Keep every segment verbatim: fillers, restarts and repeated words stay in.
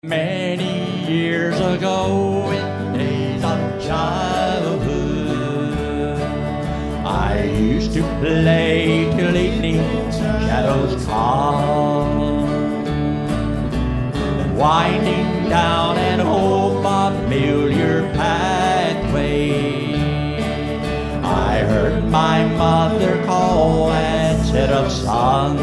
Many years ago, in days of childhood, I used to play till evening shadows come, then winding down an old familiar pathway, I heard my mother call and said, "Of son,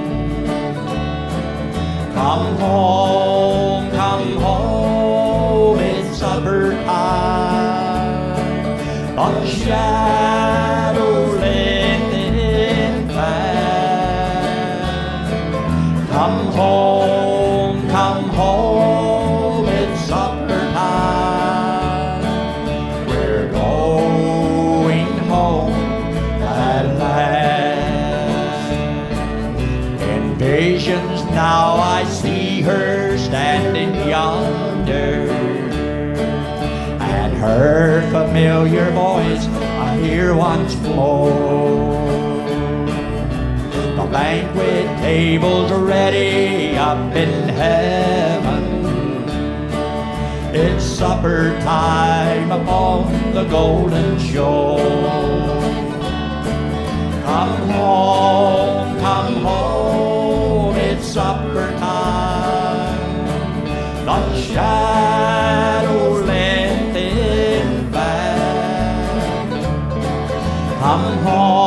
come home, come home, it's supper time." A shadow lengthening fast. Come home, come home, it's supper time. We're going home at last. In visions now I see her standing yonder, and her familiar voice I hear once more. The banquet table's ready up in heaven. It's supper time upon the golden shore. Come home, come home, it's supper time. The shadow lengthened back. Come home.